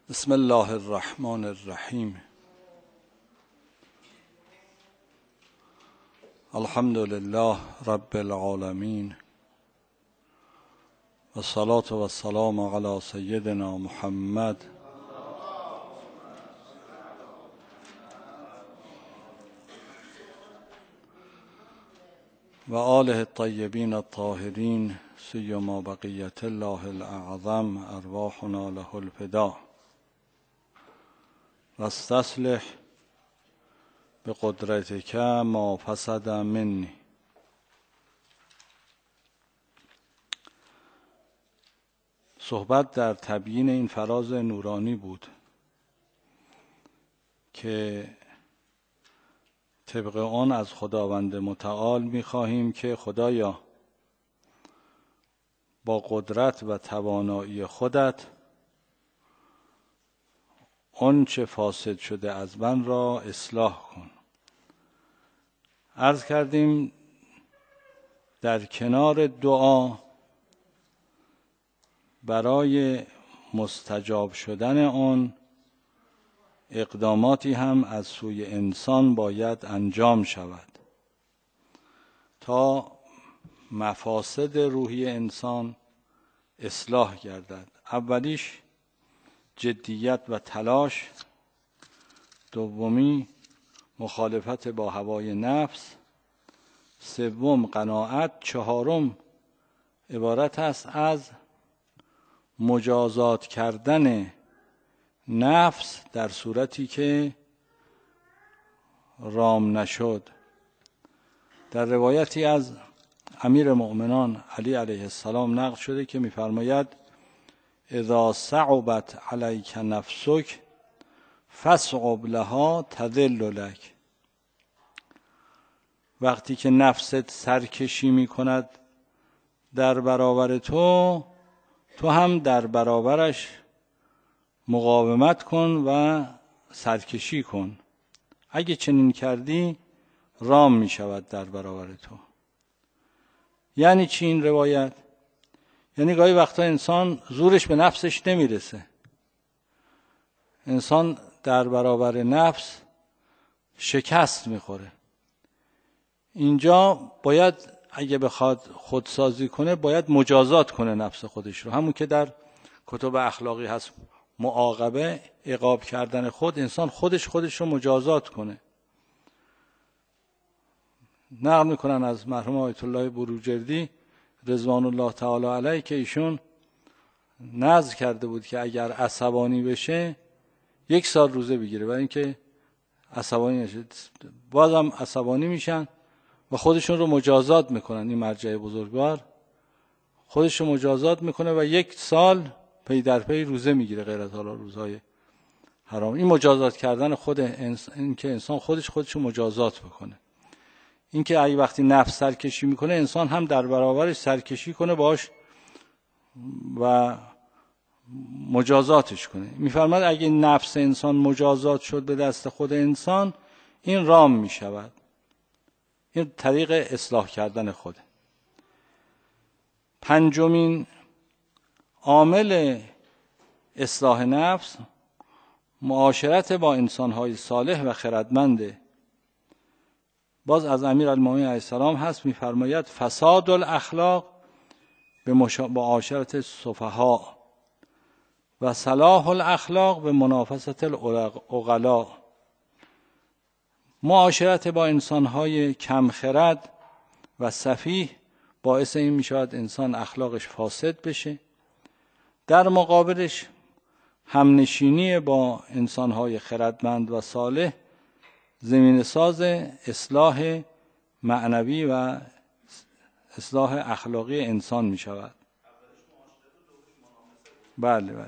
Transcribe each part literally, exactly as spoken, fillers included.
بسم الله الرحمن الرحیم. الحمد لله رب العالمین و الصلاة و السلام علی سیدنا محمد و آله الطیبین الطاهرین سیما بقیت الله الاعظم ارواحنا له الفدا واستصلح بقدرتک ما فسد منی. صحبت در تبیین این فراز نورانی بود که طبق آن از خداوند متعال می‌خواهیم که خدایا با قدرت و توانایی خودت آنچه فاسد شده از من را اصلاح کن. عرض کردیم در کنار دعا برای مستجاب شدن آن اقداماتی هم از سوی انسان باید انجام شود تا مفاسد روحی انسان اصلاح گردد. اولیش جدیت و تلاش، دومی مخالفت با هوای نفس، سوم قناعت، چهارم عبارت است از مجازات کردن نفس در صورتی که رام نشد. در روایتی از امیر مؤمنان علی علیه السلام نقل شده که می‌فرماید اذا صعبت علیک نفسک فاصعب لها تذل لک. وقتی که نفست سرکشی می‌کند در برابر تو، تو هم در برابرش مقاومت کن و سرکشی کن. اگه چنین کردی رام می شود در برابر تو. یعنی چی این روایت؟ یعنی گاهی وقتا انسان زورش به نفسش نمیرسه. انسان در برابر نفس شکست میخوره. اینجا باید اگه بخواد خودسازی کنه باید مجازات کنه نفس خودش رو. همون که در کتب اخلاقی هست، معاقبه، عقاب کردن خود، انسان خودش خودش رو مجازات کنه. نقل میکنن از مرحوم آیت الله بروجردی رضوان الله تعالی علیه که ایشون نذر کرده بود که اگر عصبانی بشه یک سال روزه بگیره، برای اینکه عصبانی نشه. بازم عصبانی میشن و خودشون رو مجازات میکنن. این مرجع بزرگوار خودش رو مجازات میکنه و یک سال پی در پی روزه میگیره، غیر از حالا روزهای حرام. این مجازات کردن خود انسان، این که انسان خودش خودش رو مجازات بکنه. این که اگه وقتی نفس سرکشی میکنه انسان هم در برابرش سرکشی کنه باش و مجازاتش کنه. میفرماد اگه نفس انسان مجازات شد به دست خود انسان، این رام میشود. این طریق اصلاح کردن خوده. پنجمین عامل اصلاح نفس معاشرت با انسان‌های صالح و خردمنده. باز از امیرالمومنین علیه السلام هست، می‌فرماید فساد الاخلاق به معاشرت السفهاء و صلاح الاخلاق به منافست العقلاء. معاشرت با انسان‌های کم خرد و سفیه باعث این می‌شود انسان اخلاقش فاسد بشه. در مقابلش همنشینی با انسان‌های خردمند و صالح زمین ساز اصلاح معنوی و اصلاح اخلاقی انسان می شود. بله بله.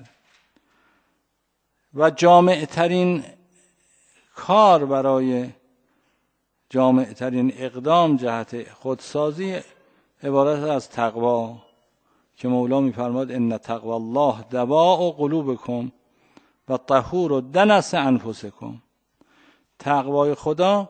و جامع ترین کار برای جامع ترین اقدام جهت خودسازی عبارت از تقوا که مولا می فرماد ان تقوا الله دواء قلوبکم و طهور دنس انفسکم. تقوای خدا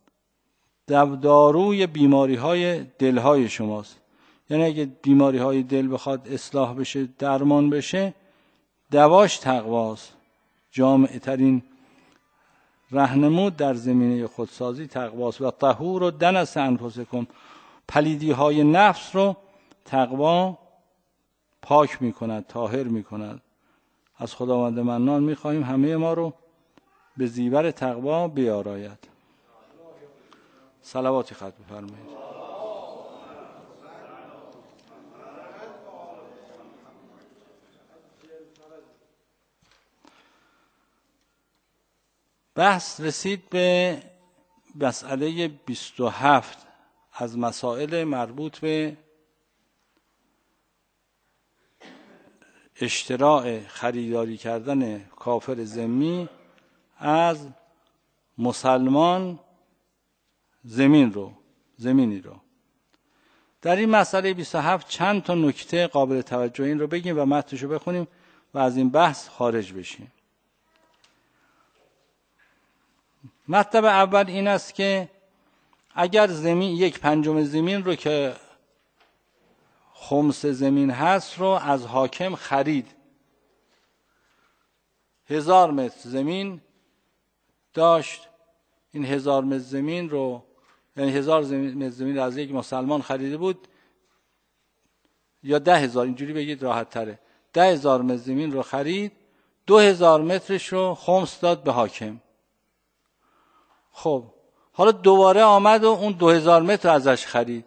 داروی بیماری های دل های شماست. یعنی اگه بیماری های دل بخواد اصلاح بشه، درمان بشه، دواش تقواست. جامع ترین راهنمود در زمینه خودسازی تقواست. و طهور و دنس انفسکم، پلیدی های نفس رو تقوا پاک میکند، طاهر میکند. از خداوند منان میخواهیم همه ما رو به زیور تقوا بیاراید. صلواتی ختم بفرمایید. بحث رسید به مسئله بیست و هفت از مسائل مربوط به اشتراع خریداری کردن کافر ذمی از مسلمان زمین رو زمینی رو. در این مسئله بیست و هفت چند تا نکته قابل توجه این رو بگیم و متنش رو بخونیم و از این بحث خارج بشیم. مطلب اول این است که اگر زمین یک پنجم زمین رو که خمس زمین هست رو از حاکم خرید، هزار متر زمین داشت، این هزار متر زمین رو یعنی هزار متر زمین رو از یک مسلمان خریده بود، یا ده هزار، اینجوری بگید راحت تره، ده هزار متر زمین رو خرید، دو هزار مترش رو خمس داد به حاکم. خب حالا دوباره آمد و اون دو هزار متر ازش خرید،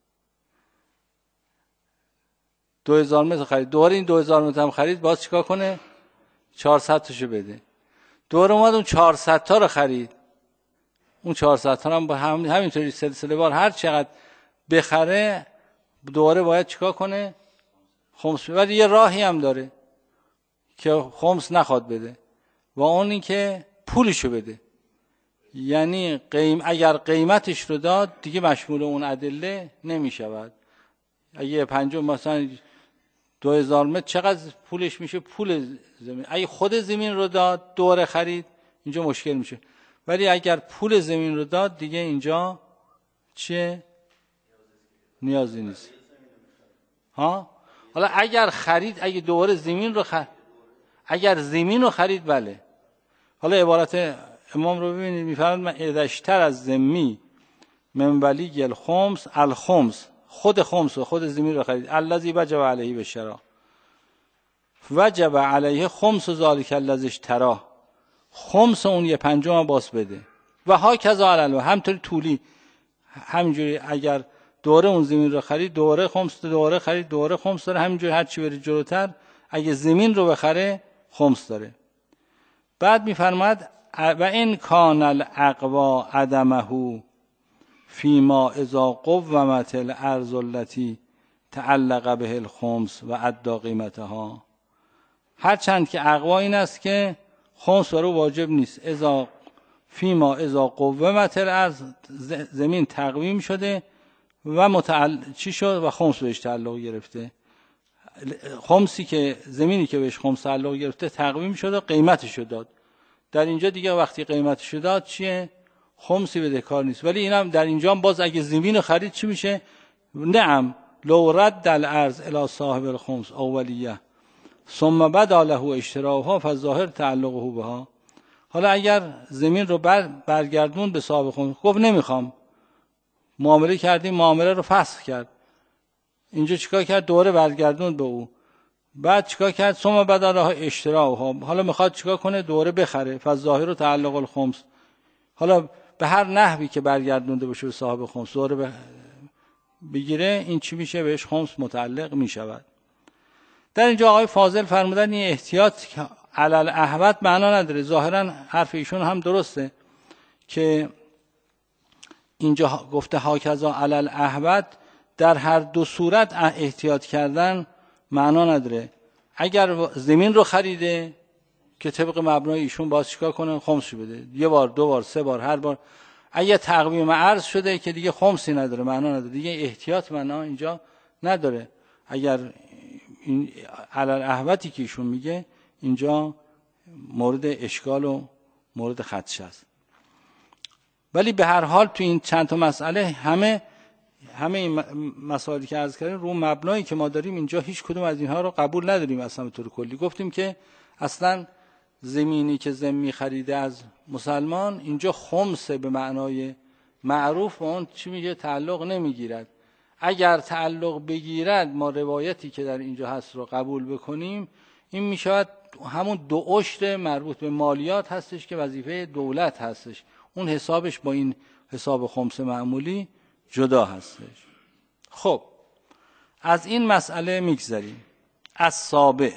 دو هزار متر خرید، دوباره این دو هزار متر هم خرید، باز چیکار کنه؟ چهارصد تاشو بده. دوباره اومد اون چهارصد تا رو خرید، اون چهارصد تا هم با هم همینطوری سلسله وار هر چقدر بخره دوباره باید چیکار کنه؟ خمس. ولی یه راهی هم داره که خمس نخواد بده و اون این که پولشو بده. یعنی قیم اگر قیمتش رو داد دیگه مشمول اون ادله نمیشود. اگه پنجم مثلا دو هزار متر چقدر پولش میشه؟ پول زمین. اگه خود زمین رو داد دوره خرید اینجا مشکل میشه، ولی اگر پول زمین رو داد دیگه اینجا چیه؟ نیازی نیست. ها؟ حالا اگر خرید، اگه دوره زمین رو خرید، اگر زمین رو خرید بله. حالا عبارت امام رو ببینید، میفرماید من ادشتر از ذمی من ولی الخمس الخمس، خود خمس و خود زمین رو خرید، الذی وجب علیه بالشراء وجب علیه خمس ذالک الذی اشتراه، خمس اون یه پنجم باز بده. و ها کذا علی، همطوری طولی همینجوری اگر دوره اون زمین رو خرید دوره خمس، دوره خرید دوره خمس داره، همینجوری هر چی بری جلوتر اگه زمین رو بخره خمس داره. بعد میفرماد و این کان الاقوا عدمه فیما اذا قومت الارض التي تعلق به الخمس و ادى قیمتها، هرچند که اقوا این است که خمس برو واجب نیست، اذا فیما اذا قومت الارض، زمین تقویم شده و متعل چی شد و خمس بهش تعلق گرفته، خمسی که زمینی که بهش خمس تعلق گرفته تقویم شد و قیمتش داد. در اینجا دیگه وقتی قیمتش داد چیه؟ خمسی بده کار نیست. ولی اینم در اینجا هم باز اگه زمین خرید چی میشه؟ نعم لو رد الارض الی صاحب الخمس اولیه ثم بدا له اشتراها فالظاهر تعلقه بها. حالا اگر زمین رو بر برگردون به صاحب خمس، گفت نمیخوام، معامله کردیم معامله رو فسخ کرد، اینجا چیکار کرد؟ دوره برگردون به او، بعد چیکار کرد؟ ثم بدا له اشتراها، حالا میخواد چیکار کنه؟ دوره بخره، فالظاهر تعلق الخمس. حالا به هر نحوی که برگردونده باشه به صاحب خمس دوره بگیره، این چی میشه؟ بهش خمس متعلق میشود. در اینجا آقای فاضل فرمودن این احتیاط علل احوت معنا نداره. ظاهرا حرف ایشون هم درسته که اینجا گفته هاکذا علل احوت، در هر دو صورت احتیاط کردن معنا نداره. اگر زمین رو خریده که طبق مبنای ایشون باز چیکار کنه؟ خمس بده، یه بار دو بار سه بار هر بار. اگه تقویم ارز شده که دیگه خمسی نداره، معنا نداره، دیگه احتیاط معنا اینجا نداره. اگر این علل احوتی که ایشون میگه اینجا مورد اشکال و مورد خدشه است. ولی به هر حال تو این چند تا مسئله همه همه این مسائلی که عرض کردیم رو مبنایی که ما داریم اینجا هیچ کدوم از اینها رو قبول نداریم. اصلا به طور کلی گفتیم که اصلا زمینی که ذمی خریده از مسلمان، اینجا خمس به معنای معروف به اون چی میگه تعلق نمیگیرد. اگر تعلق بگیرد ما روایتی که در اینجا هست رو قبول بکنیم، این میشود همون دو عشر مربوط به مالیات هستش که وظیفه دولت هستش، اون حسابش با این حساب خمس معمولی جدا هستش. خب از این مسئله میگذریم. السابع،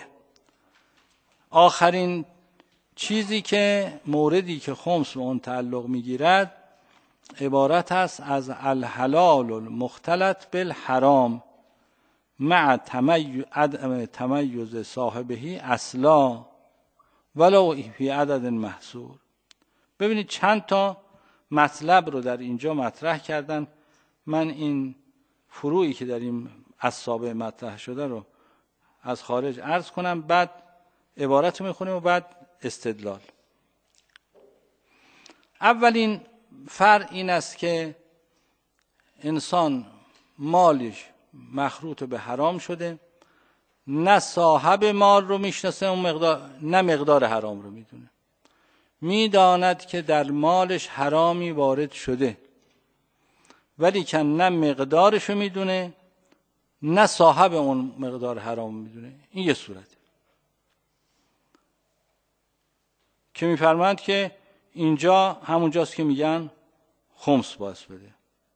آخرین چیزی که موردی که خمس به اون تعلق میگیرد عبارت است از الحلال المختلط بالحرام مع تمیز عدم تمیز صاحبه اصلا ولو فی عدد محصور. ببینید چند تا مطلب رو در اینجا مطرح کردن. من این فروعی که در این السابع مطرح شده رو از خارج عرض کنم، بعد عبارت میخونیم و بعد استدلال. اولین فرع این است که انسان مالش مخروط به حرام شده، نه صاحب مال رو میشناسه اون مقدار، نه مقدار حرام رو میدونه. میداند که در مالش حرامی وارد شده، ولی که نه مقدارش رو میدونه نه صاحب اون مقدار حرام میدونه. این یه صورت که میفرمایند که اینجا همونجاست که میگن خمس باعث بده.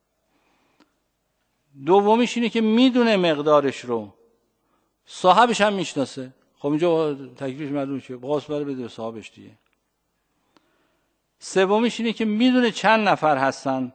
دومیش اینه که میدونه مقدارش رو، صاحبش هم میشناسه. خب اینجا تکلیفش معلوم شه، باعث بره بده صاحبش دیگه. سومیش اینه که میدونه چند نفر هستن،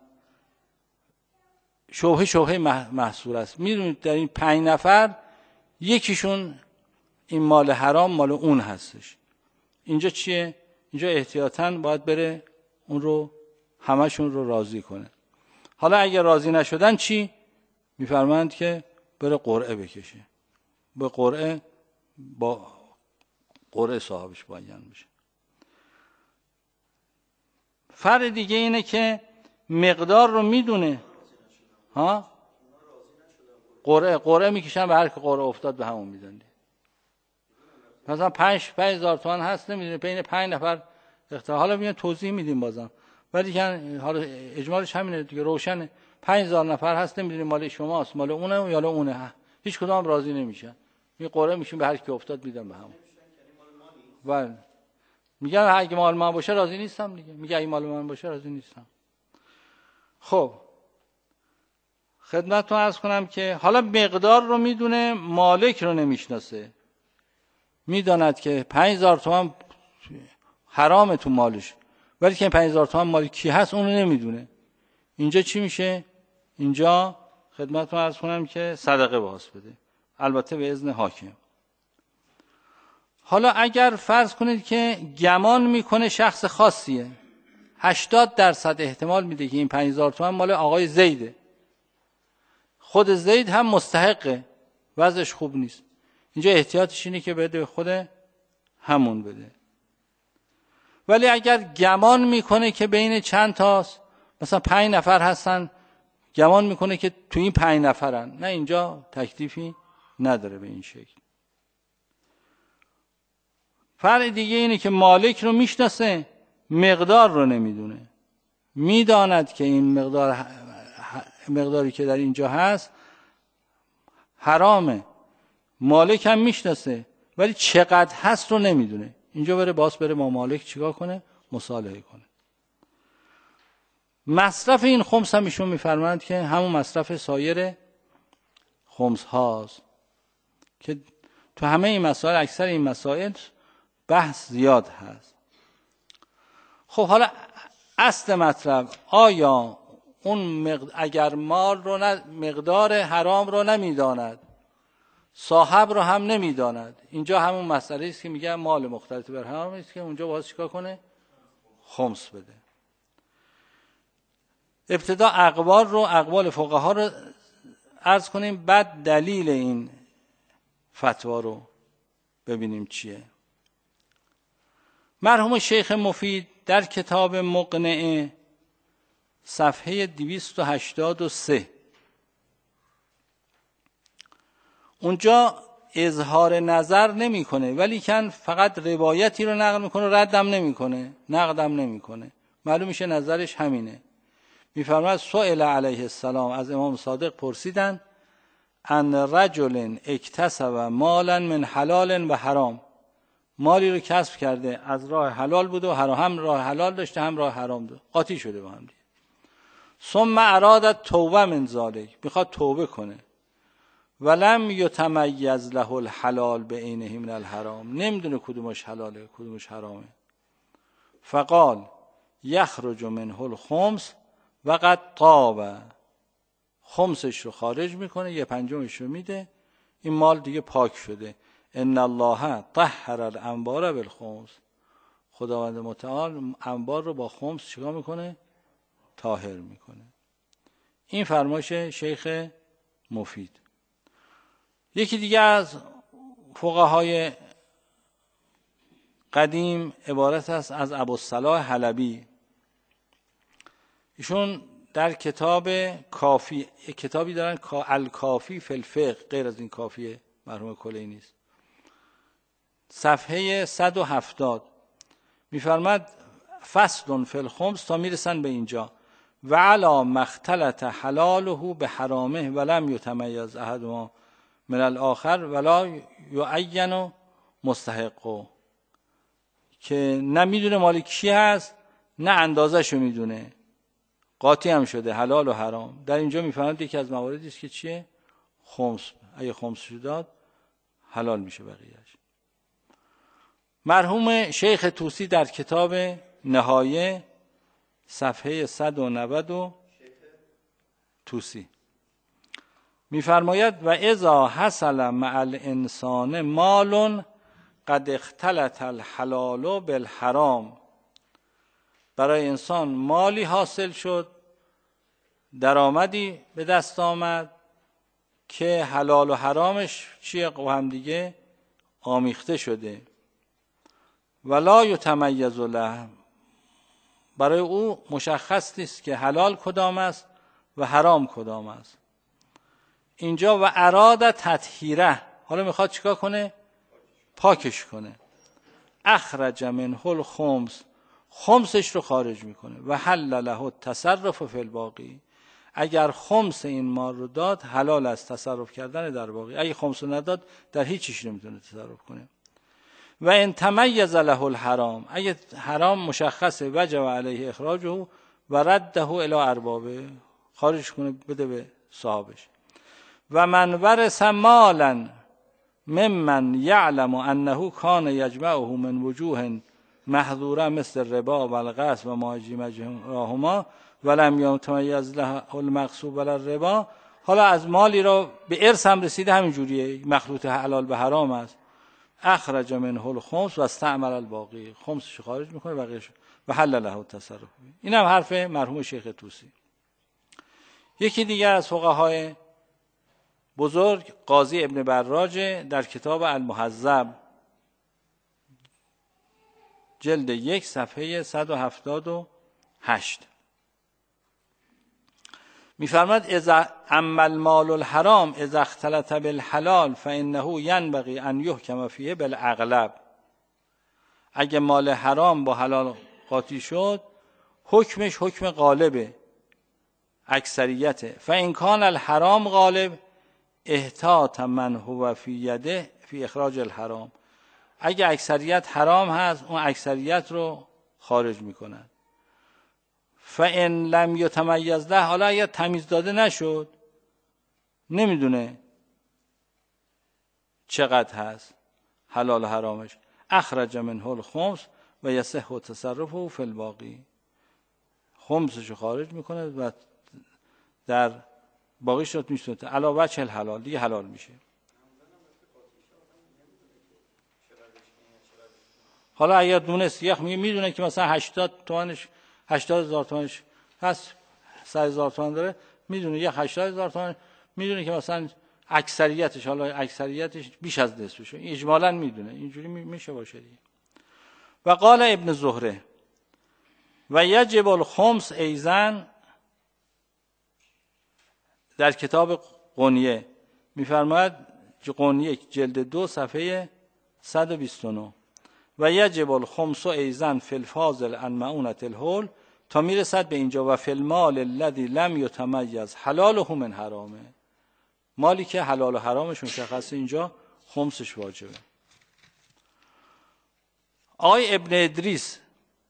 شبهه شبهه محصور است. میدونه در این پنج نفر یکیشون این مال حرام مال اون هستش. اینجا چیه؟ اینجا احتیاطاً باید بره اون رو همشون رو راضی کنه. حالا اگر راضی نشدن چی؟ میفرمایند که بره قرعه بکشه. به قرعه با قرعه صاحبش بیان بشه. فرق دیگه اینه که مقدار رو میدونه. ها؟ قرعه قرعه میکشن به هر که قرعه افتاد به همون میدن. مثلا پنج پنج هزار تومان هست، نمیدونه بین پنج نفر اختلاف. حالا میان توضیح میدیم بازم، ولی که حالا اجمالش همینه دیگه، روشنه. پنج هزار نفر هست، نمیدونه مال شماست مال اونه یا اونه، هیچ کدوم راضی نمیشن. می قرعه میشین به هر کی افتاد میدن به همون. بله میگن اگه مال من باشه راضی نیستم دیگه. میگه اگه مال من باشه راضی نیستم. خب خدمتتون عرض کنم که حالا مقدار رو میدونه، مالک رو نمیشناسه. میداند که پنج هزار تومان حرامه تو مالش، ولی که پنج هزار تومان مال کی هست اونو نمیدونه. اینجا چی میشه؟ اینجا خدمتتون عرض کنم که صدقه باز بده، البته به اذن حاکم. حالا اگر فرض کنید که گمان میکنه شخص خاصیه، هشتاد درصد احتمال میده که این پنج هزار تومان مال آقای زیده، خود زید هم مستحقه، وضعش خوب نیست. اینجا احتیاطش اینه که بده خود همون بده. ولی اگر گمان میکنه که بین چند تاست، مثلا پنج نفر هستن، گمان میکنه که تو این پنج نفرن، نه اینجا تکلیفی نداره به این شکل. فرق دیگه اینه که مالک رو میشناسه، مقدار رو نمیدونه. میداند که این مقدار مقداری که در اینجا هست حرامه، مالک هم میشناسه ولی چقدر هست رو نمیدونه. اینجا بره باز بره با مالک چیکار کنه؟ مصالحه کنه. مصرف این خمس هم ایشون میفرمایند که همون مصرف سایر خمس هاست که تو همه این مسائل، اکثر این مسائل بحث زیاد هست. خب حالا اصل مطلب، آیا اون مقدار اگر مال رو ن... مقدار حرام رو نمیداند، صاحب رو هم نمیداند، اینجا همون مسئله است که میگن مال مختلط بر حرام است که اونجا باید چیکار کنه؟ خمس بده. ابتدا اقوال رو، اقوال فقها رو عرض کنیم، بعد دلیل این فتوا رو ببینیم چیه. مرحوم شیخ مفید در کتاب مقنعه صفحه دویست و هشتاد و سه اونجا اظهار نظر نمیکنه، ولی کن فقط روایتی رو نقل میکنه، ردم نمیکنه، نقدم نمیکنه، معلوم میشه نظرش همینه. میفرماید سئل علیه السلام، از امام صادق پرسیدن ان رجل اکتسب مالا من حلال و حرام، مالی رو کسب کرده از راه حلال بود و هم راه حلال داشته هم راه حرام داشته، قاطی شده با هم دیگه. ثم اراد توبه من ذلک، میخواد توبه کنه. ولم یتمیز له الحلال بعینه من الحرام، نمیدونه کدومش حلاله کدومش حرامه. فقال یخرج منه الخمس و قد طاب، خمسش رو خارج میکنه، یه پنجمش رو میده، این مال دیگه پاک شده. ان الله طهر الانبار بالخمس، خداوند متعال انبار رو با خمس چیکار میکنه؟ طاهر میکنه. این فرمایش شیخ مفید. یکی دیگه از فقهای قدیم عبارت است از ابوالصلاح حلبی. ایشون در کتاب کافی، کتابی دارن الکافی فی الفقه، غیر از این کافی مرحوم کلینی است، صفحه صد و هفتاد میفرماد فصل فی الخمس تا میرسن به اینجا، و علی مختلط حلاله به حرامه ولم یتمیز احدهما من الاخر ولا یعین مستحقه، که نه میدونه مال کی هست نه اندازه‌شو میدونه، قاطی هم شده حلال و حرام. در اینجا میفهمید یکی از مواردی است که چیه؟ خمس، اگه خمسش داد حلال میشه بقیه‌اش. مرحوم شیخ طوسی در کتاب نهایه صفحه صد و نود طوسی میفرماید و اذا حصل مع الانسان مال قد اختلط الحلال بالحرام، برای انسان مالی حاصل شد، درآمدی به دست آمد که حلال و حرامش چیه و هم دیگه آمیخته شده. ولا یتمیز له، برای او مشخص نیست که حلال کدام است و حرام کدام است. اینجا و اراد تطهیره، حالا میخواد چیکار کنه؟ پاکش کنه. اخرج منه الخمس، خمسش رو خارج میکنه. و حل له التصرف فی الباقی، اگر خمس این مال رو داد حلال است تصرف کردن در باقی، اگه خمس رو نداد در هیچ چیزی نمیتونه تصرف کنه. و ان تمیز له الحرام، اگه حرام مشخصه وجب علیه اخراجه و رده الی اربابه، خارج کنه بده به صاحبش. و من ورث مالا ممن یعلم انه کان یجمعه من وجوه محظوره مثل ربا و الغصب و ما جمعهما ولم یتمیز له المغصوب ولا الربا. حالا از مالی را به ارث هم رسیده همین جوریه، مخلوط حلال به حرام است. اخرج منه الخمس و استعمل الباقی، خمسش خارج میکنه بقیه‌اش و حل له التصرف. این هم حرف مرحوم شیخ طوسی. یکی دیگر از فقهای بزرگ قاضی ابن براج در کتاب المهذب جلد یک صفحه صد و هفتاد و هشت میفرماد اذا اما المال الحرام اذا اختلط بالحلال فانه ينبغي ان يحكم فيه بالاغلب، اگه مال حرام با حلال قاطی شد حکمش حکم غالبه، اکثریته. فان کان الحرام غالب احتاط من هو فی یده فی اخراج الحرام، اگه اکثریت حرام هست اون اکثریت رو خارج میکنن. فان لم یتمیز له، حالا اگه تمیز داده نشد نمیدونه چقدر هست حلال و حرامش، اخرج منه الخمس و یصح تصرفه فی الباقی، خمسشو خارج میکنه و در باقیش رو میشونه علاوه چل حلال دیگه حلال میشه. حالا اگر دونست یخ میدونه که مثلا هشتاد تومنش هشتاد هزار تومنش هست، سه هزار تومن داره، میدونه یک هشتاد هزار تومن، میدونه که مثلا اکثریتش، حالا اکثریتش بیش از نصفشه، اجمالاً میدونه، اینجوری میشه باشه دیگه. و قال ابن زهره و یجب الخمس ایزن، در کتاب قنیه میفرماید قون یک جلد دو صفحه صد و بیست و نه و یجب الخمس ایضا فی الفاضل عن مؤونة الحول تا میرسد به اینجا و فی المال الذی لم یتمیز حلاله من حرامه، مالی که حلال و حرامش مشخصه اینجا خمسش واجبه. آقای ابن ادریس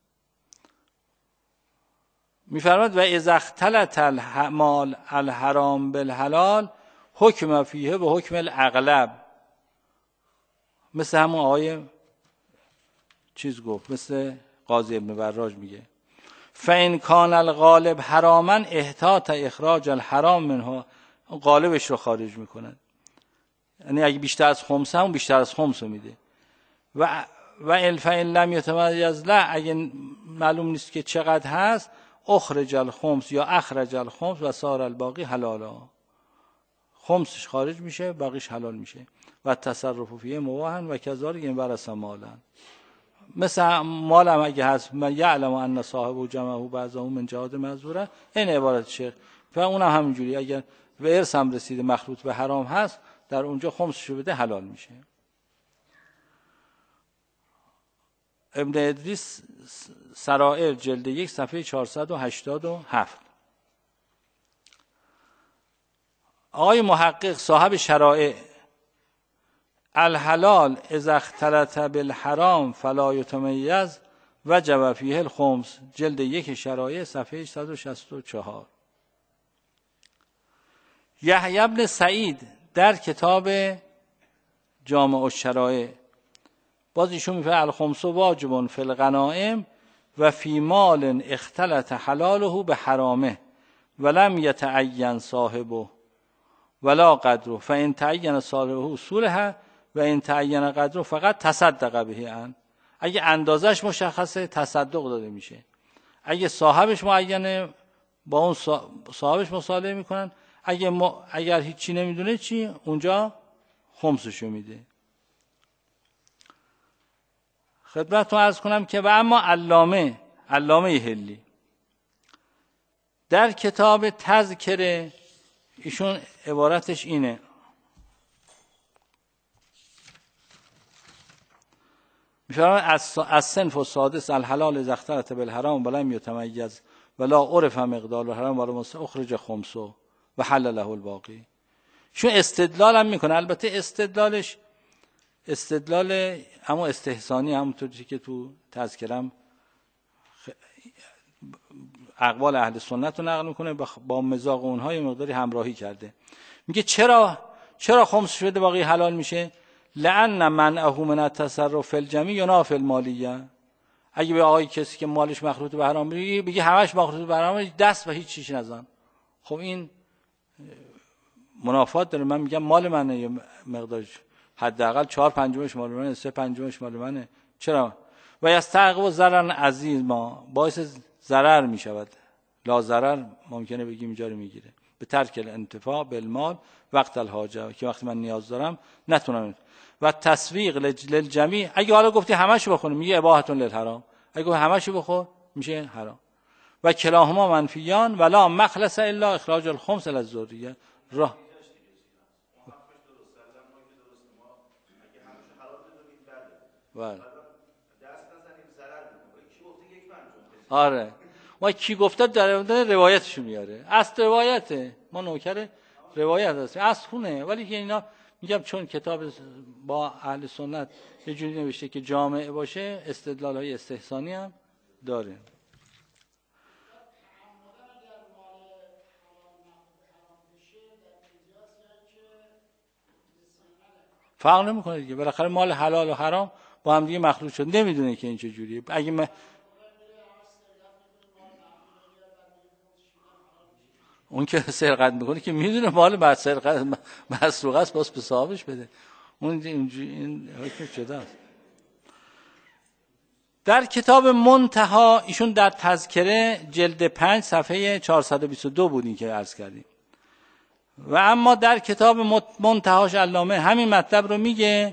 میفرماد و اذا اختلط المال الحرام بالحلال حکم فیه به حکم الاغلب، مثل همون آقای چیز گفت، مثل قاضی ابن وراج میگه فإن کان الغالب حراما احتاط اخراج الحرام منه، غالبش رو خارج میکنن، یعنی اگه بیشتر از خمس هم بیشتر از خمس رو میده. و و الفإن لم یتمیز لا، اگه معلوم نیست که چقدر هست، اخرج الخمس یا اخرج الخمس و صار الباقی حلالا، خمسش خارج میشه باقیش حلال میشه. و تصرف فیه مباح و کذالک ان ورث مالا، مثل مال هم اگه هست من یعلم ان صاحبه جمعه بعضه من جهاد معذوره، این عبارت شیخ. و اونم همینجوری اگر به ارث هم رسیده مخلوط به حرام هست، در اونجا خمسشو بده حلال میشه. ابن ادریس سرائر جلد یک صفحه چهارصد و هشتاد و هفت. آقای محقق صاحب شرائع الحلال اذا اختلط بالحرام فلا یتمیز وجب فیه الخمس، جلد یک شرائع صفحه صد و شصت و چهار. یحیی بن سعید در کتاب جامع الشرائع باز ایشون میفه الخمس واجب فی الغنائم و فی مال اختلط حلاله به حرامه ولم یتعین صاحبه ولا قدره فان تعین صاحبه صلح و این تعین قدره فقط تصدق به ان، اگه اندازش مشخصه تصدق داده میشه، اگه صاحبش معینه با اون صاحبش مصالحه میکنن، اگه ما اگر هیچی نمیدونه چی اونجا خمسشو میده. خدمتتون عرض کنم که و اما علامه علامه حلی در کتاب تذکره ایشون عبارتش اینه، میفرماید از صنف السادس الحلال اذا اختلط بالحرام ولم یتمیز ولا عرف مقدار الحرام ولا اخرج خمسه و حل له الباقی. چون استدلال هم میکنه، البته استدلالش استدلال اما استحسانی، همونطوری که تو تذکرم اقوال اهل سنت رو نقل میکنه، با مزاق اونها یه مقداری همراهی کرده. میگه چرا چرا خمس شده باقی حلال میشه؟ لأن منعه من التصرف فی الجمیع ینافی المالیه. اگه به آقای کسی که مالش مخلوط به حرام بگی بگی همش مخلوط به حرام، دست و هیچ چیزی نزن، خب این منافات داره. من میگم مال منه، یه مقدارش حداقل چهار پنجمش مال منه، سه پنجمش مال منه، چرا؟ و یستحق ضرر عظیم ما باعث ضرر میشود، لا ضرر ممکنه بگیم اینجا رو میگیره به ترک الانتفاع بالمال وقت الحاجه، که وقتی من نیاز دارم نتونم. و تسویق للجمیع، اگه حالا گفتی همشو بخور میگه اباحه للحرام، اگه گفتی همشو بخور میشه حرام. و کلاهما منفیان ولا مخلص الا اخراج الخمس للذریه. راه بله آره، ما کی گفته در روایتشو میاره، اصل روایته، ما نوکر روایت هستیم، اصل خونه. ولی که اینا میگم چون کتاب با اهل سنت یه جوری نوشته که جامع باشه، استدلال های استحسانی هم داره. فرق نمیکنه دیگه، بالاخره مال حلال و حرام با هم دیگه مخلوط شد، نمیدونه که این چه جوریه. اگه من اون که سرقت میکنه که میدونه مال بعد سرقت مسروق است، باز به صاحبش بده، اون اینجوری این حکم شده است. در کتاب منتها ایشون در تذکره جلد پنج صفحه چهارصد و بیست و دو بود این که عرض کردیم. و اما در کتاب منتهاش علامه همین مطلب رو میگه.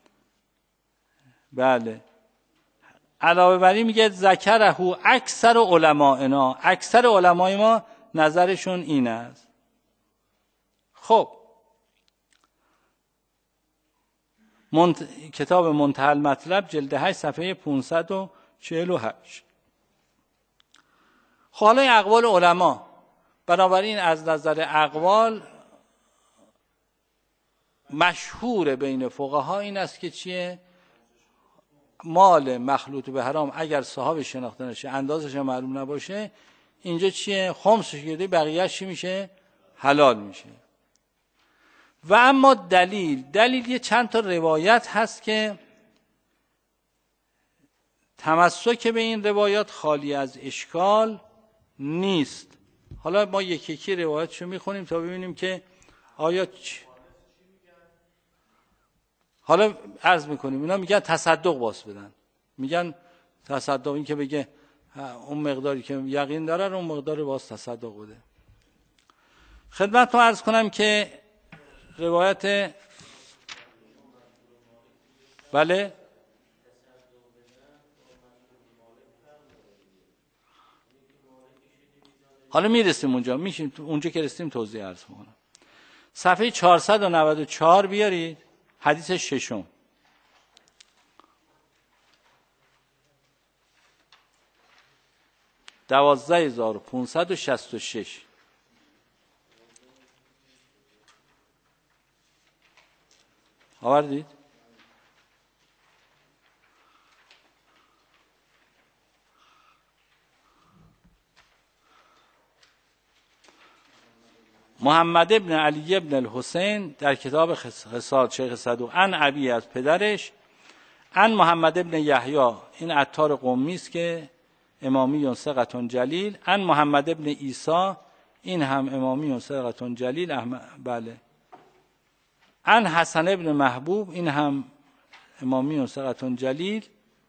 بله علاوه بر این میگه ذکره اکثر علمائنا، اکثر علمای ما نظرشون این است. خب منت... کتاب منتهی المطلب جلد هشت صفحه پانصد و چهل و هشت. حالا اقوال علما، بنابراین از نظر اقوال مشهور بین فقها این است که چیه؟ مال مخلوط به حرام اگر صاحب شناخته نشه، اندازش معلوم نباشه، اینجا چیه؟ خمسش گرده، بقیه‌اش چی میشه؟ حلال میشه. و اما دلیل دلیل یه چند تا روایت هست که تمسک به این روایات خالی از اشکال نیست. حالا ما یکی یکی روایتشو میخونیم تا ببینیم که آیا چ... حالا عرض میکنیم اینا میگن تصدق باز بدن، میگن تصدق، این که بگه اون مقداری که یقین داره اون مقدار باز تصدق بده. خدمتتون عرض کنم که روایت بله حالا میرسیم اونجا، میشیم اونجا که رسیدیم توضیح عرض میکنم. صفحه چهارصد و نود و چهار بیارید، حدیث ششم. دوازده هزار و پانصد و شصت و شش. آوردید؟ محمد ابن علی ابن الحسین در کتاب خصال شیخ صدوق عن ابی، از پدرش، عن محمد ابن یحیی، این عطار قمی است که امامی ثقة جلیل، عن محمد ابن عیسی، این هم امامی ثقة جلیل، احمد بله، عن حسن ابن محبوب، این هم امامی ثقة جلیل،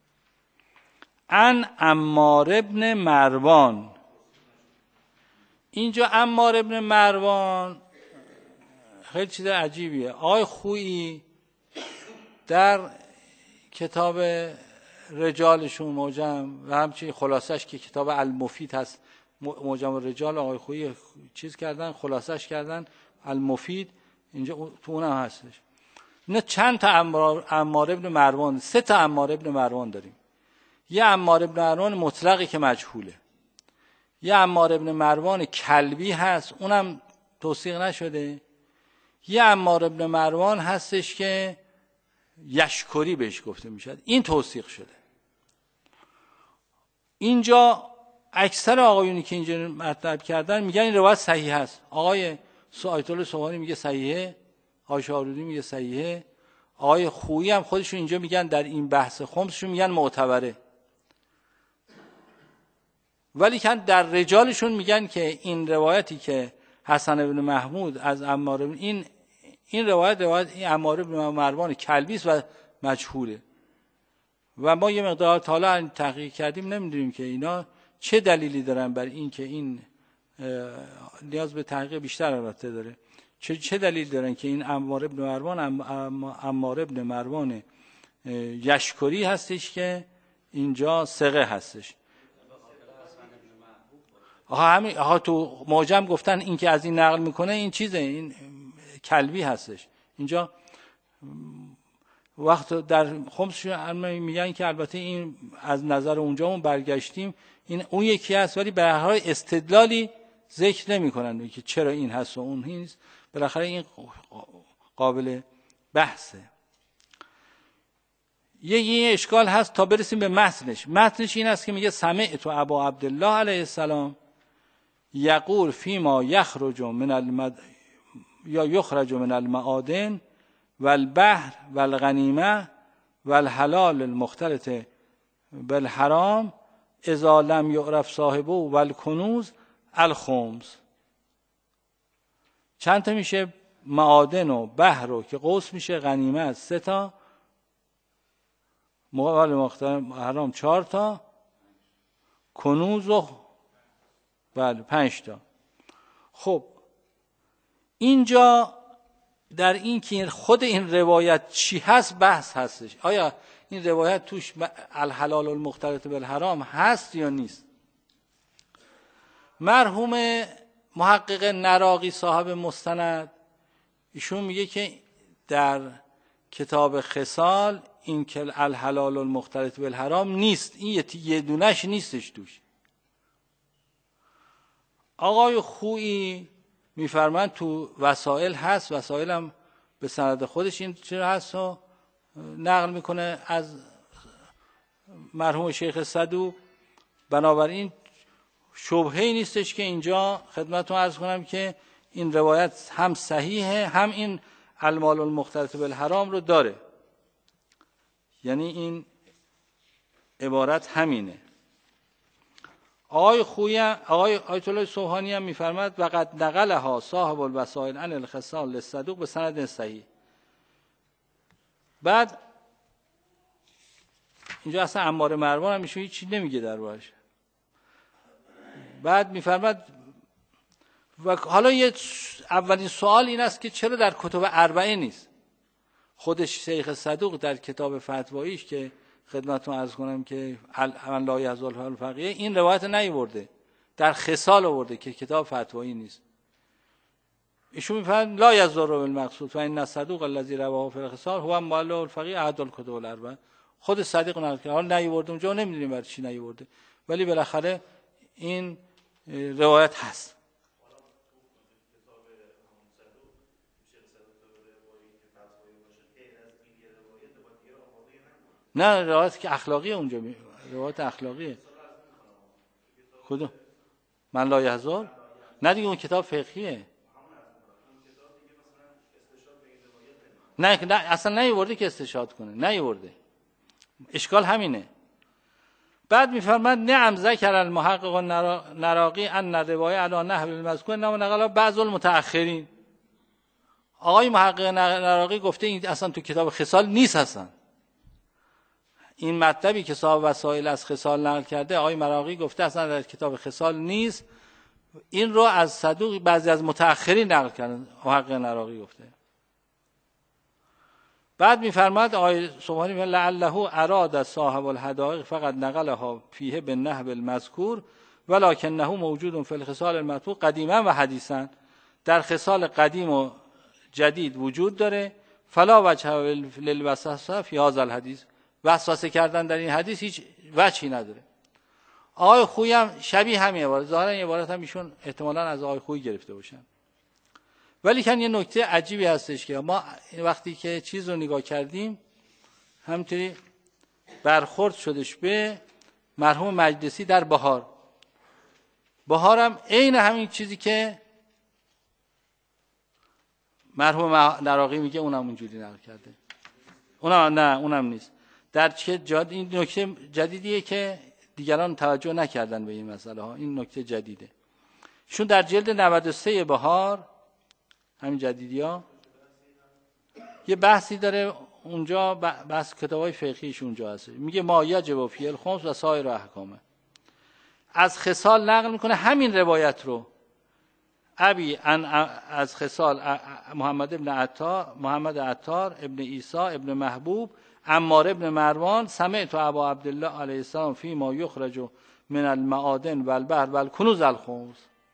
عن عمار ابن مروان. اینجا عمار ابن مروان خیلی چیز عجیبیه. آقای خویی در کتاب رجالشون موجم و همچنین خلاصش که کتاب المفید هست، موجم رجال آقای خویی چیز کردن، خلاصش کردن المفید، اینجا تو اونم هستش. اینا چند تا عمار, عمار ابن مروان، سه تا عمار ابن مروان داریم. یه عمار ابن مروان مطلقی که مجهوله، یه عمار ابن مروان کلبی هست، اونم توثیق نشده، یه عمار ابن مروان هستش که یشکری بهش گفته میشد، این توثیق شده. اینجا اکثر آقایونی که اینجا مطلب کردن میگن این روایت صحیح هست. آقای آیت الله سبحانی میگه صحیحه، آقای شاهرودی میگه صحیحه، آقای خویی هم خودشون اینجا میگن در این بحث خمسشون میگن معتبره، ولی که در رجالشون میگن که این روایتی که حسن بن محمود از عمار بن این این روایت روایت این عمار بن مروان کلبی است و مجهوله و ما یه مقدار حالا تحقیق کردیم نمیدونیم که اینا چه دلیلی دارن بر این که این نیاز به تحقیق بیشتر البته داره، چه چه دلیل دارن که این عمار بن مروان عمار بن مروان یشکری هستش که اینجا ثقه هستش. آها همین، آها تو معجم گفتن این که از این نقل میکنه این چیزه، این کلبی هستش. اینجا وقت در خمسش میگن که البته این از نظر اونجا برگشتیم این اون یکی هست، ولی به هر حال استدلالی ذکر نمیکنن که چرا این هست و اون نیست. بالاخره این قابل بحثه. یه یه اشکال هست تا برسیم به متنش. متنش این است که میگه سمعت ابا عبدالله علیه السلام یقول فیما یخرج من المد یا یخرج من المعادن والبحر والغنیمه والحلال المختلط بالحرام اذا لم یعرف صاحبه والکنوز الخمس. چند تا میشه؟ معادن و بحر و که قوس میشه، غنیمه سه تا، موال مختلط حرام چهار تا، کنوز و بله پنج تا. خب اینجا در این که خود این روایت چی هست بحث هستش. آیا این روایت توش الحلال المختلط بالحرام هست یا نیست؟ مرحوم محقق نراقی صاحب مستند ایشون میگه که در کتاب خصال این که الحلال المختلط بالحرام نیست، این یه دونش نیستش توش. آقای خویی میفرمند تو وسائل هست، وسائل هم به سند خودش این چرا هست و نقل میکنه از مرحوم شیخ صدوق. بنابراین شبهه‌ای نیستش که اینجا خدمتتون عرض کنم که این روایت هم صحیحه، هم این المال المختلط بالحرام رو داره. یعنی این عبارت همینه. آقای خویی، آقای آیت الله سبحانی هم میفرماد و قد نقلها صاحب الوسائل عن الخصال للصدوق به سند صحیح. بعد اینجا اصلا عمار مروان هم میشه هیچ چیز نمیگه دربارش. بعد میفرماد و حالا یه اولین سوال این است که چرا در کتب اربعه نیست؟ خودش شیخ صدوق در کتاب فتواییش که خدمتتون عرض کنم که من لا یزال الفقیه این روایت نیاورده، در خصال آورده که کتاب فتوایی نیست. ایشون میفرماید لا یزال بالمقصود و ان الصدوق الذي رواه فی الخصال هو مؤلف الفقیه احد الکتب الاربعه. خود صدیق نقل کرده، حالا نیاورده اونجا نمیدونیم برای چی نیاورده، ولی بالاخره این روایت هست. نه روایت که اخلاقیه، اونجا می... روایت اخلاقیه. کدوم؟ من لا یزال؟ نه دیگه اون کتاب فقهیه. نه نه اصلا نیورده که استشهاد کنه، نیورده. اشکال همینه. بعد میفرماد نعم ذکر المحقق النراقی ان الروایه علی نحو المذکور انما نقل بعض المتأخرین. آقای محقق نراقی گفته این اصلا تو کتاب خصال نیست. اصلا این مطلبی که صاحب وسائل از خصال نقل کرده آقای مراغی گفته اصلا در کتاب خصال نیست. این رو از صدوق بعضی از متأخرین نقل کردن، محقق نراقی گفته. بعد میفرماد آقای سبحانی لعله اراد صاحب الحدائق فقط نقلها فیه بالنحو المذکور ولکنه موجود فی الخصال المطبوع قدیما و حدیثا. در خصال قدیم و جدید وجود داره. فلا وجه للوسوسه فی هذا الحدیث. وسوسه کردن در این حدیث هیچ وجهی نداره. آقای خویی هم شبیه همین عبارت، ظاهرا این عبارت هم ایشون احتمالاً از آقای خویی گرفته باشن. ولی کن یه نکته عجیبی هستش که ما وقتی که چیز رو نگاه کردیم همینطوری برخورد شدش به مرحوم مجلسی در بهار. بهار هم عین همین چیزی که مرحوم نراقی میگه اونم اونجوری نقل کرده. اونم نه اونم نیست. در چه جاد این نکته جدیدیه که دیگران توجه نکردن به این مسئله ها. این نکته جدیده. چون در جلد نود و سه بهار همین جدیدیا یه بحثی داره اونجا، بحث کتابای فقهیش اونجا هست. میگه ما یجب فی الخمس و سایر احکامه. از خصال نقل میکنه همین روایت رو. ابی ان از خصال محمد ابن عطار، محمد عطار ابن عیسی ابن محبوب عمار ابن مروان سمعت ابا عبدالله علیه السلام فی ما یخرج من المعادن و البحر و الکنوز الخمس.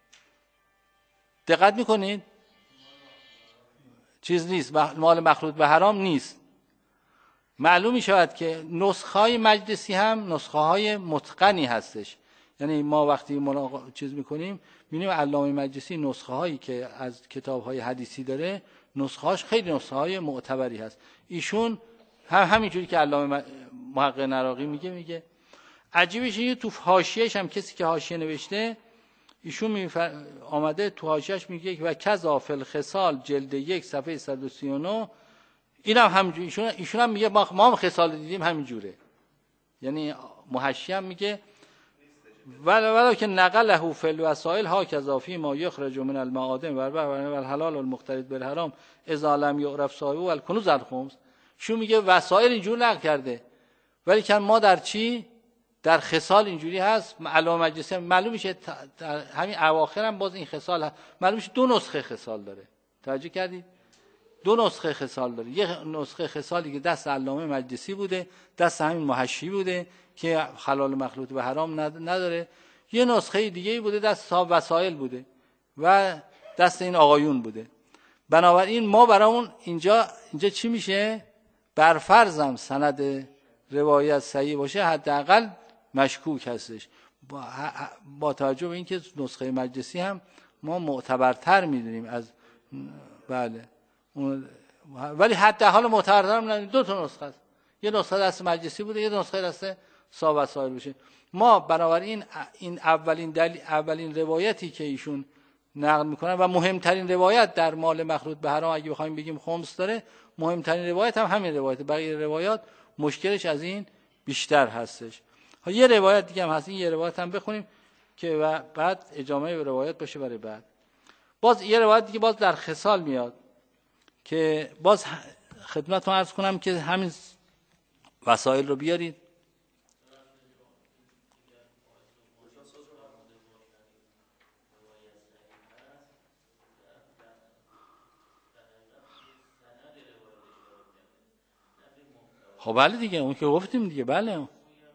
دقت میکنید؟ چیز نیست، مال مخلوط به حرام نیست. معلوم میشود که نسخه های مجلسی هم نسخه های متقنی هستش. یعنی ما وقتی ملاقات چیز میکنیم میبینیم علامه مجلسی نسخه هایی که از کتاب های حدیثی داره نسخه هاش خیلی نسخه های معتبری هست. ایشون هم همینجوری که علامه محقق نراقی میگه میگه. عجیبش اینه تو حاشیه‌اش هم کسی که حاشیه نوشته ایشون میفر... آمده تو حاشیه‌اش میگه و کذا فی الخصال جلد یک صفحه صد و سی و نه. اینم هم همینجوری ایشون ایشون هم میگه ما ما هم خصال دیدیم همینجوره. یعنی محشی هم میگه ولا ولا که نقله فی الوسائل ها کذا فی ما یخرج من المعادن و الحلال المختلط بالحرام اذا لم یعرف صاحبه و الکنوز الخمس. شو میگه وسائل اینجور نقل کرده، ولی که ما در چی در خصال اینجوری هست. علامه مجلسی معلوم میشه در همین اواخر هم باز این خصال هست. معلوم میشه دو نسخه خصال داره. توجه کردید؟ دو نسخه خصال داره. یه نسخه خصالی که دست علامه مجلسی بوده، دست همین محشی بوده که حلال مخلوط به حرام نداره. یه نسخه دیگه بوده دست صاحب وسائل بوده و دست این آقایون بوده. بنابراین ما برامون اینجا اینجا چی میشه؟ بر فرضم سند روایت صحیح باشه حداقل مشکوک هستش. با, با توجه به اینکه نسخه مجلسی هم ما معتبرتر میدونیم از بله ولی حتی حالا معتبرتر هم ندونیم. دو تا نسخه است، یه نسخه دست مجلسی بوده، یه نسخه دست صاحب وسائل باشه. ما بنابراین این اولین دلیل اولین روایتی که ایشون نقل میکنن و مهمترین روایت در مال مخلوط به حرام اگه بخوایم بگیم خمس داره، مهمترین روایت هم همین روایت. بقیه روایات مشکلش از این بیشتر هستش. ها یه روایت دیگه هم هست، این یه روایت هم بخونیم که و بعد اجامه به روایت باشه برای بعد. باز یه روایت دیگه باز در خصال میاد که باز خدمتتون عرض کنم که همین وسایل رو بیارید. خب بله دیگه اون که گفتیم دیگه بله.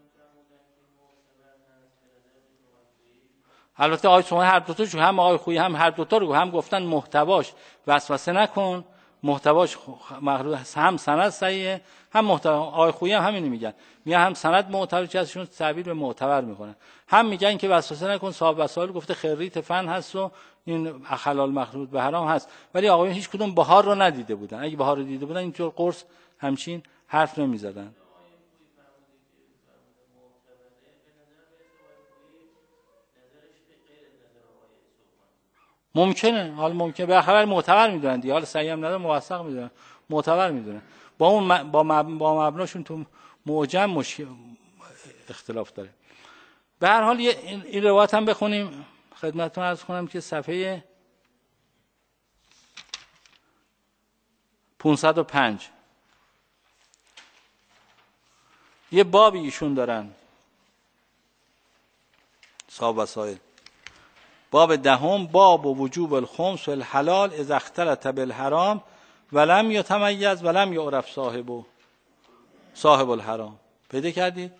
البته آقای شما هر دو تاشو هم آقای خویی هم هر دو تا رو هم گفتن محتواش وسوسه نکن، محتواش مخلوط هم سند صحیحه، هم محتوا. آقای خویی هم همینو میگن، میگن هم سند معتبر چیزشون تعبیر به معتبر میکنن، هم میگن که وسوسه نکن، صاحب وسائل گفته خریت فن هست و این حلال مخلوط به حرام هست. ولی آقایون هیچ کدوم بهار رو ندیده بودن، اگه بهار رو دیده بودن اینطور قرص همچین حرف نمیزدن. ممکنه، حال ممکنه به خبر معتبر میدونن دیگه، حال صحیح هم نداره موثق میدونن، معتبر میدونن. با اون با با مبناشون تو معجم مشکل اختلاف داره. به هر حال این روایت هم بخونیم خدمتتون عرض کنم که صفحه پانصد و پنج یه بابی ایشون دارن صاحب وسائل، باب دهم، باب و وجوب الخمس و الحلال اذا اختلط بالحرام ولم یتمیز ولم یعرف صاحبه صاحب الحرام. پیدا کردید؟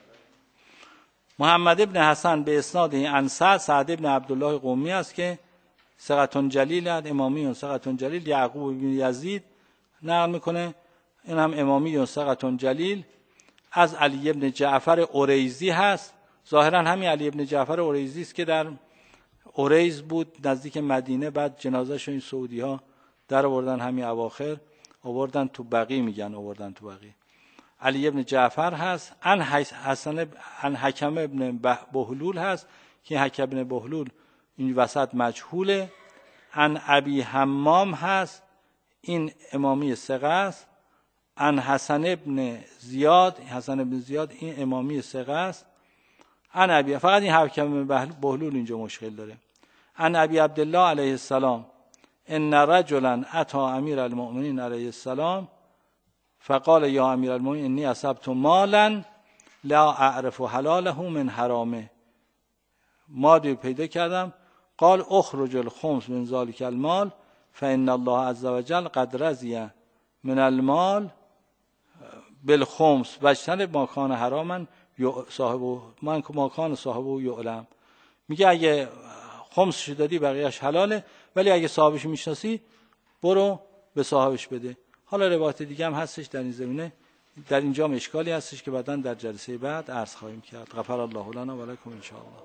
محمد ابن حسن به اسناد عن سعد سعد ابن عبدالله قمی است که ثقة جلیل، امامی ثقة جلیل. یعقوب بن یزید نقل میکنه، این هم امامی ثقة جلیل. از علی ابن جعفر اوریزی هست، ظاهرا همین علی ابن جعفر اوریزی است که در اوریز بود نزدیک مدینه، بعد جنازه‌شو این سعودی ها در آوردن همین اواخر، آوردن تو بقیع، میگن آوردن تو بقیع. علی ابن جعفر هست. ان حسن ان حکم ابن بهلول هست که حکم ابن بهلول این وسط مجهوله. ان ابی حمام هست، این امامی ثقه است. ان حسن ابن زیاد، حسن ابن زیاد این امامی ثقه است. ان ابی، فقط این حکم ابن بهلول اینجا مشکل داره. ان ابی عبدالله علیه السلام ان رجلا اتى امیر المؤمنین علیه السلام فقال یا امیر المؤمنین انی اصبت مالا لا اعرف حلاله من حرامه. مالی پیدا کردم، قال اخرج الخمس من ذلك المال فان الله عز وجل قد رضی من المال بالخمس واجتنب ما کان حراما صاحبه من ما کان صاحبه یعلم. میگه اگه خمسش دادی بقیه‌اش حلاله، ولی اگه صاحبش میشناسی برو به صاحبش بده. حالا روایت دیگه هم هستش در این زمینه، در اینجا اشکالی هستش که بعداً در جلسه بعد عرض خواهیم کرد. غفر الله لنا و لکم ان شاء الله.